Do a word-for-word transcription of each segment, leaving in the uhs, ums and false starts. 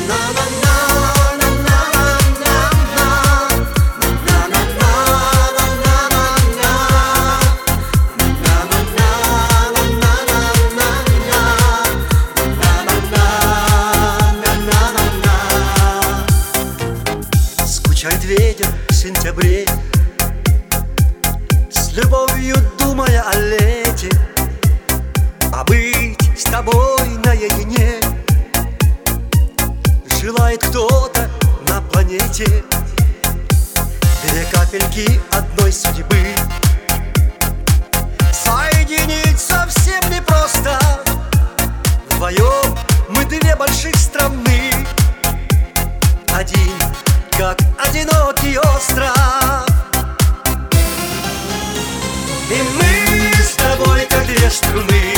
Скучает ветер в сентябре, с любовью думая о лете, а быть с тобой наедине желает кто-то на планете. Две капельки одной судьбы соединить совсем непросто. Вдвоем мы две больших страны, один как одинокий остров. И мы с тобой как две струны,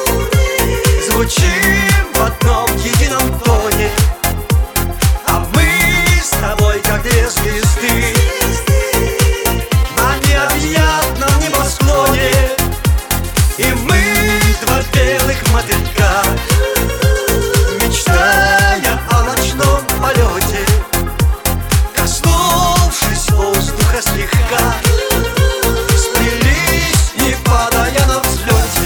звучим в одном едином тоне. А мы с тобой как две звезды на необъятном небосклоне. И мы два белых мотылька, мечтая о ночном полете, коснувшись воздуха слегка, сплелись, не падая на взлете.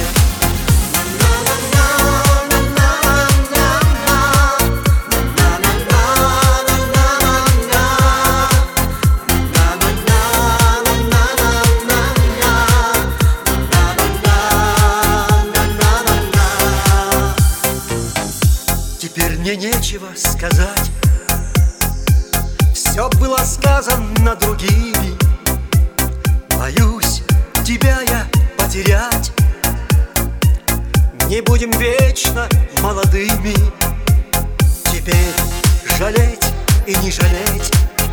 Теперь мне нечего сказать, все было сказано другими. Боюсь тебя я потерять. Не будем вечно молодыми, теперь жалеть и не жалеть.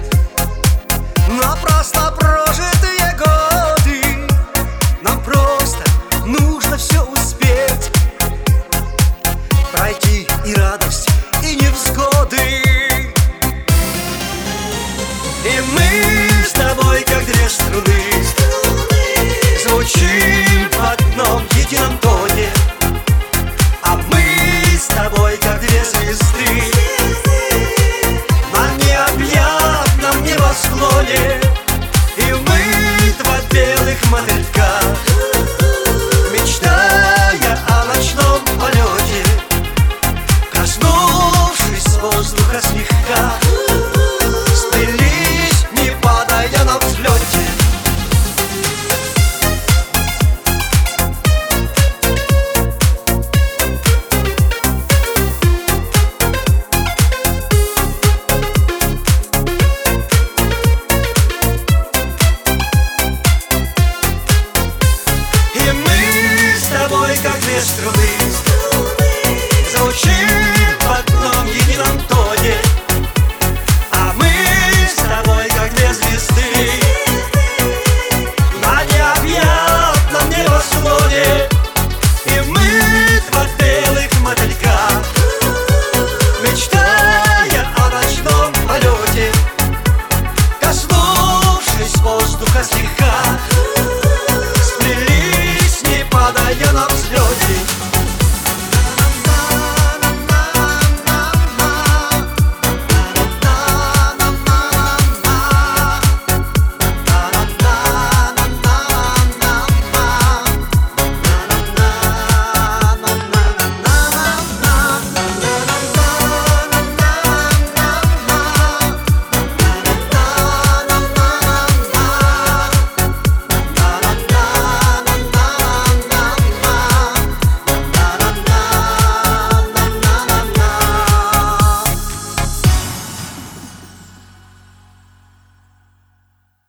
Напрасно прожитые годы, нам просто нужно все успеть, пройти и радость, и невзгоды. И мы с тобой как две струны, звучим в одном едином тоне. А мы с тобой как две звезды